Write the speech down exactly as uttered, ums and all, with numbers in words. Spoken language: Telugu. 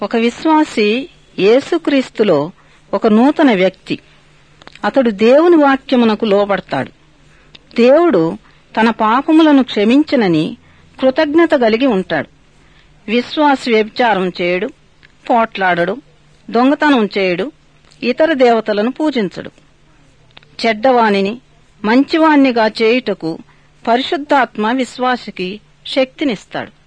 ఒక విశ్వాసి యేసుక్రీస్తులో ఒక నూతన వ్యక్తి. అతడు దేవుని వాక్యమునకు లోబడతాడు. దేవుడు తన పాపములను క్షమించినని కృతజ్ఞత కలిగి ఉంటాడు. విశ్వాసి వ్యభిచారం చేయడు, పోట్లాడడు, దొంగతనం చేయడు, ఇతర దేవతలను పూజించడు. చెడ్డవానిని మంచివాణ్ణిగా చేయుటకు పరిశుద్ధాత్మ విశ్వాసికి శక్తినిస్తాడు.